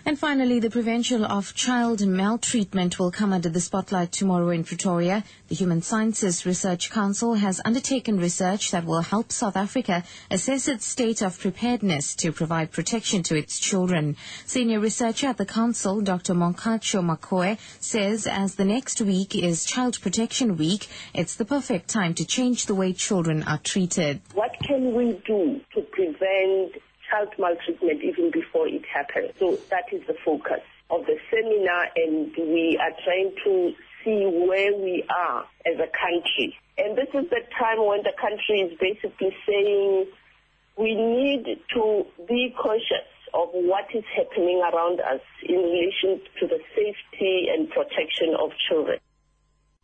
And finally, the prevention of child maltreatment will come under the spotlight tomorrow in Pretoria. The Human Sciences Research Council has undertaken research that will help South Africa assess its state of preparedness to provide protection to its children. Senior researcher at the council, Dr. Monkacho Makoe, says as the next week is Child Protection Week, it's the perfect time to change the way children are treated. What can we do to prevent child maltreatment even before it happens? So that is the focus of the seminar, and we are trying to see where we are as a country. And this is the time when the country is basically saying we need to be conscious of what is happening around us in relation to the safety and protection of children.